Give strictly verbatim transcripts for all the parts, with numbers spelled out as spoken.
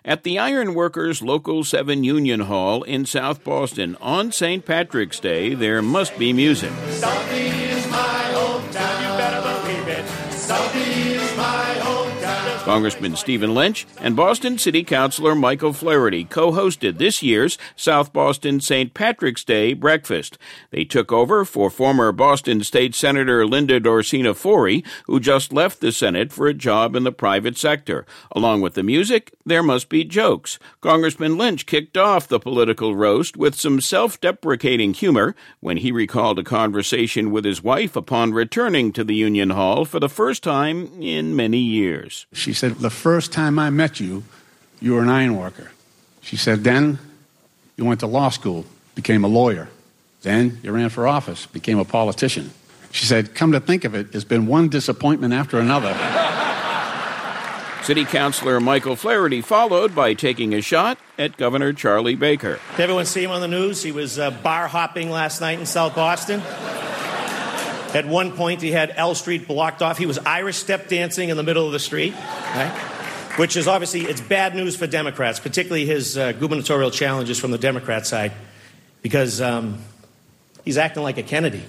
At the Iron Workers Local seven Union Hall in South Boston on Saint Patrick's Day, there must be music. Southie is my hometown, you better believe it. Southie is my hometown. Congressman Stephen Lynch and Boston City Councilor Michael Flaherty co-hosted this year's South Boston Saint Patrick's Day breakfast. They took over for former Boston State Senator Linda Dorsina Forey, who just left the Senate for a job in the private sector. Along with the music, there must be jokes. Congressman Lynch kicked off the political roast with some self-deprecating humor when he recalled a conversation with his wife upon returning to the Union Hall for the first time in many years. She said, the first time I met you, you were an iron worker. She said, then you went to law school, became a lawyer. Then you ran for office, became a politician. She said, come to think of it, it's been one disappointment after another. City Councilor Michael Flaherty followed by taking a shot at Governor Charlie Baker. Did everyone see him on the news? He was uh, bar hopping last night in South Boston. At one point, he had L Street blocked off. He was Irish step dancing in the middle of the street, right? Which is obviously, it's bad news for Democrats, particularly his uh, gubernatorial challenges from the Democrat side, because um, he's acting like a Kennedy.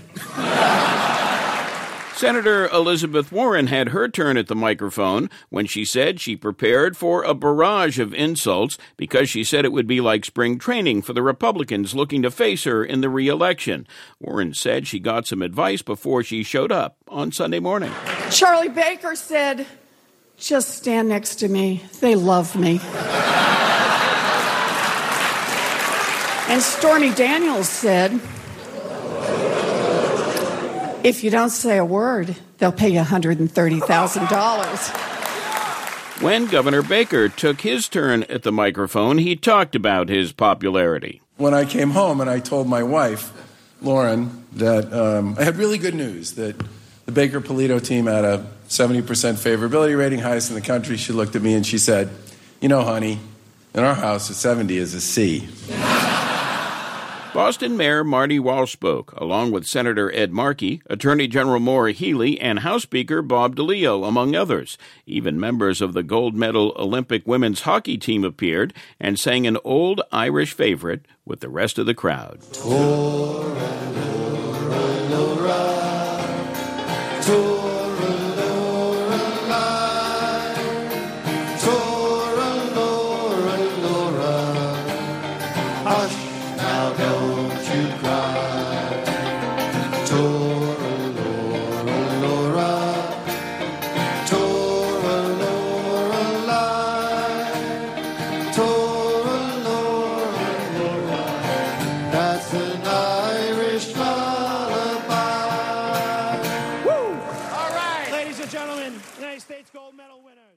Senator Elizabeth Warren had her turn at the microphone when she said she prepared for a barrage of insults because she said it would be like spring training for the Republicans looking to face her in the re-election. Warren said she got some advice before she showed up on Sunday morning. Charlie Baker said, just stand next to me. They love me. And Stormy Daniels said, if you don't say a word, they'll pay you one hundred thirty thousand dollars. When Governor Baker took his turn at the microphone, he talked about his popularity. When I came home and I told my wife, Lauren, that um, I had really good news, that the Baker-Polito team had a seventy percent favorability rating, highest in the country, she looked at me and she said, you know, honey, in our house, a seventy is a C. Boston Mayor Marty Walsh spoke, along with Senator Ed Markey, Attorney General Maura Healey, and House Speaker Bob DeLeo, among others. Even members of the gold medal Olympic women's hockey team appeared and sang an old Irish favorite with the rest of the crowd. That's an Irish lullaby. Woo! All right, ladies and gentlemen, United States gold medal winner.